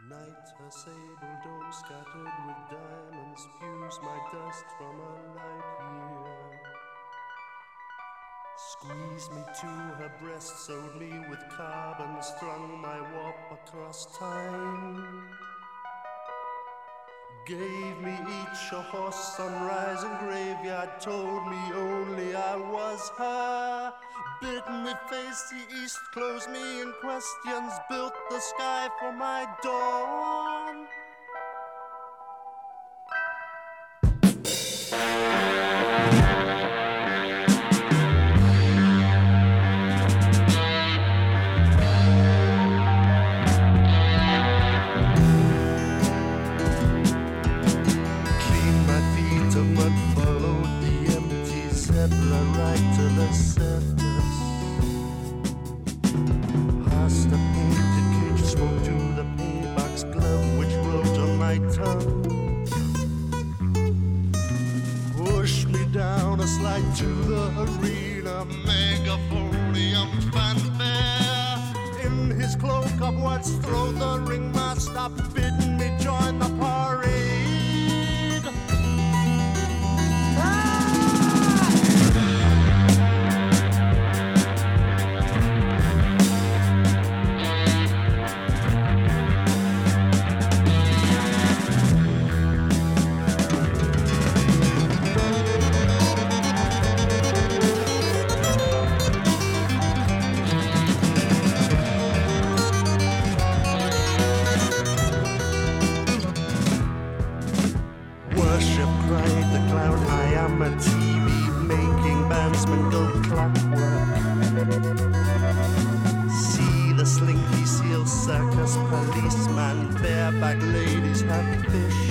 Night, her sable dome scattered with diamonds spews my dust from a light year. Squeezed me to her breast, sewed me with carbon, strung my warp across time. Gave me each a horse, sunrise and graveyard, told me only I was her. Bid me face the east, closed me in questions, built the sky for my dawn. Right to the surface. Past the painted cage, smoke to the paybox glove which wrote on my tongue. Push me down a slide to the arena, megaphonium fanfare. In his cloak of words, throw the ringmaster, bidding me join the parade. Worship, cried the clown, I am a TV, making bandsmen go clockwork. See the slinky seal circus policeman, bareback ladies have fish.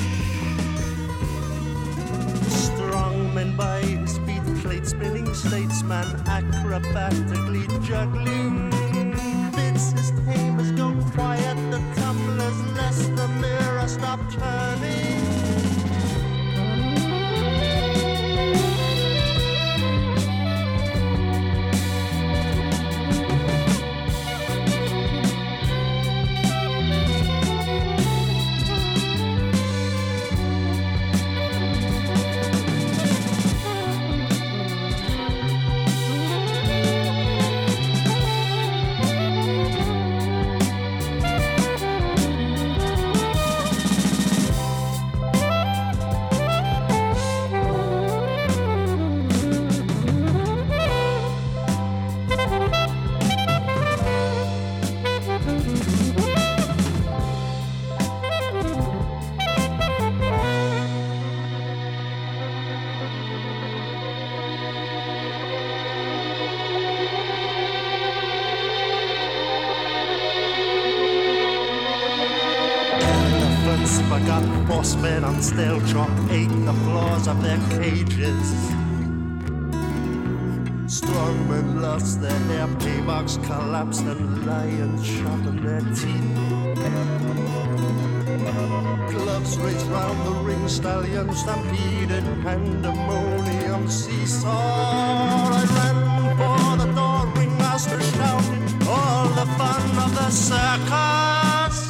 Strongmen by his feet, plate spinning statesman, acrobatically juggling. Bids his tamers go quiet, the tumblers lest the mirror stop turning. Forgot horsemen on stale chalk ate the floors of their cages. Strongmen lost their hair, paybocks collapsed, and lions sharpened their teeth. Gloves raced round the ring, stallions stampeded, pandemonium seesaw. I ran for the door, ringmaster shouted, all the fun of the circus.